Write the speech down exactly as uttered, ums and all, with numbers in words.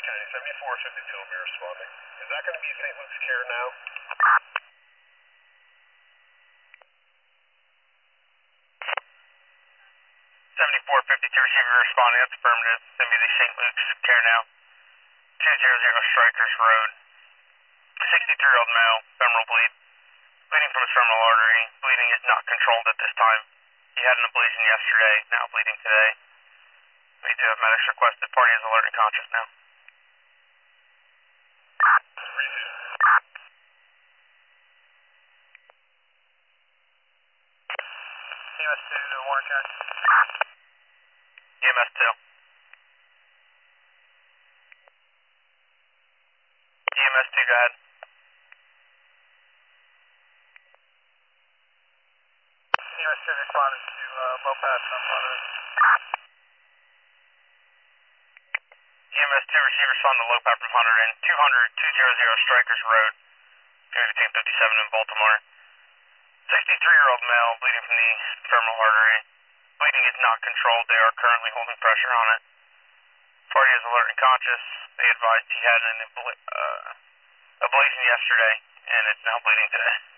Kennedy, seventy-four fifty-two will be responding. Is that going to be Saint Luke's Care now? seventy-four fifty-two receiver responding, that's affirmative. It's going to be the Saint Luke's Care now. two hundred Strikers Road. sixty-three-year-old male, femoral bleed. Bleeding from his femoral artery. Bleeding is not controlled at this time. He had an ablation yesterday, now bleeding today. We do have medics requested. Party is alert and conscious now. E M S two to Warren County. E M S two. E M S two, go ahead. E M S two responding to uh, low pass from Hunter. E M S two receiver respond to low power from Hunter in two hundred, two hundred Strikers Road, fifteen fifty-seven in Baltimore. sixty-three-year-old male bleeding from the femoral artery. Bleeding is not controlled. They are currently holding pressure on it. Party is alert and conscious. They advised he had an abla uh, ablation yesterday, and it's now bleeding today.